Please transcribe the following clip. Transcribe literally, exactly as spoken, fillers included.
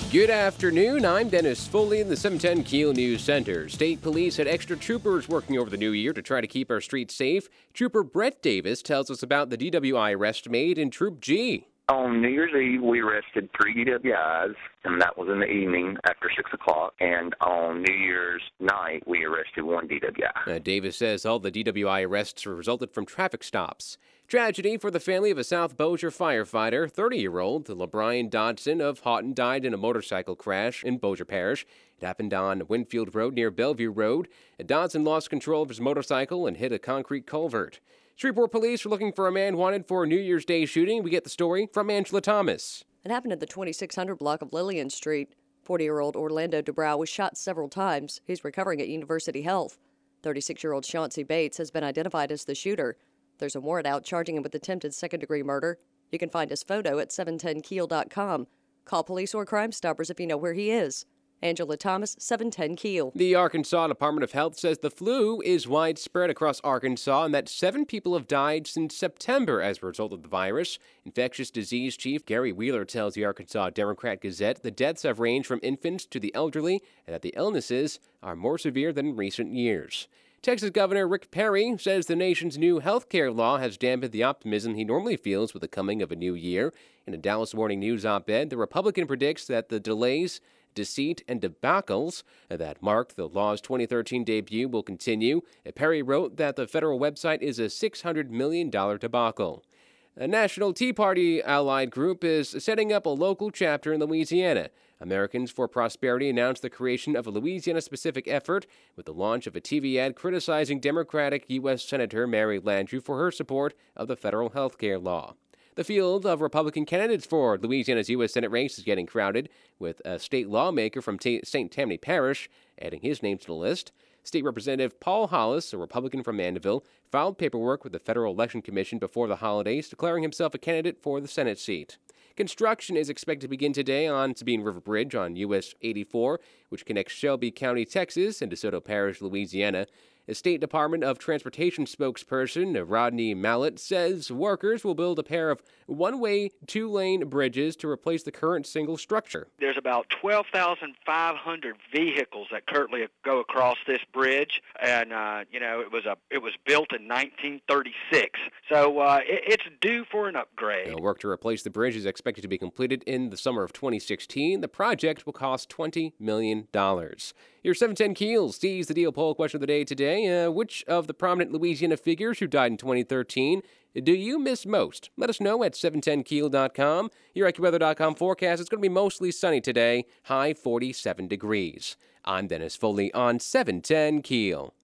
Good afternoon. I'm Dennis Foley in the seven ten Keel News Center. State police had extra troopers working over the new year to try to keep our streets safe. Trooper Brett Davis tells us about the D W I arrest made in Troop G. On New Year's Eve, we arrested three D W Is, and that was in the evening after six o'clock. And on New Year's night, we arrested one D W I. Uh, Davis says all the D W I arrests resulted from traffic stops. Tragedy for the family of a South Bossier firefighter. thirty-year-old LeBrian Dodson of Houghton died in a motorcycle crash in Bossier Parish. It happened on Winfield Road near Bellevue Road. Dodson lost control of his motorcycle and hit a concrete culvert. Shreveport police are looking for a man wanted for a New Year's Day shooting. We get the story from Angela Thomas. It happened at the twenty-six hundred block of Lillian Street. forty-year-old Orlando Dubrow was shot several times. He's recovering at University Health. thirty-six-year-old Chauncey Bates has been identified as the shooter. There's a warrant out charging him with attempted second-degree murder. You can find his photo at seven ten keel dot com. Call police or Crime Stoppers if you know where he is. Angela Thomas, seven ten Keel. The Arkansas Department of Health says the flu is widespread across Arkansas and that seven people have died since September as a result of the virus. Infectious disease chief Gary Wheeler tells the Arkansas Democrat-Gazette the deaths have ranged from infants to the elderly and that the illnesses are more severe than in recent years. Texas Governor Rick Perry says the nation's new health care law has dampened the optimism he normally feels with the coming of a new year. In a Dallas Morning News op-ed, the Republican predicts that the delays, deceit, and debacles that marked the law's twenty thirteen debut will continue. Perry wrote that the federal website is a six hundred million dollars debacle. A National Tea Party allied group is setting up a local chapter in Louisiana. Americans for Prosperity announced the creation of a Louisiana-specific effort with the launch of a T V ad criticizing Democratic U S Senator Mary Landrieu for her support of the federal health care law. The field of Republican candidates for Louisiana's U S Senate race is getting crowded, with a state lawmaker from T- Saint Tammany Parish adding his name to the list. State Representative Paul Hollis, a Republican from Mandeville, filed paperwork with the Federal Election Commission before the holidays, declaring himself a candidate for the Senate seat. Construction is expected to begin today on Sabine River Bridge on U S eighty-four, which connects Shelby County, Texas, and DeSoto Parish, Louisiana. A State Department of Transportation spokesperson, Rodney Mallett, says workers will build a pair of one-way, two-lane bridges to replace the current single structure. There's about twelve thousand five hundred vehicles that currently go across this bridge, and uh, you know it was a it was built in nineteen thirty-six, so uh, it, it's due for an upgrade. The work to replace the bridge is expected to be completed in the summer of twenty sixteen. The project will cost twenty million dollars. Your seven ten Keel sees the deal poll question of the day today. Uh, which of the prominent Louisiana figures who died in twenty thirteen do you miss most? Let us know at seven ten keel dot com. Your AccuWeather dot com forecast is going to be mostly sunny today, high forty-seven degrees. I'm Dennis Foley on seven ten Keel.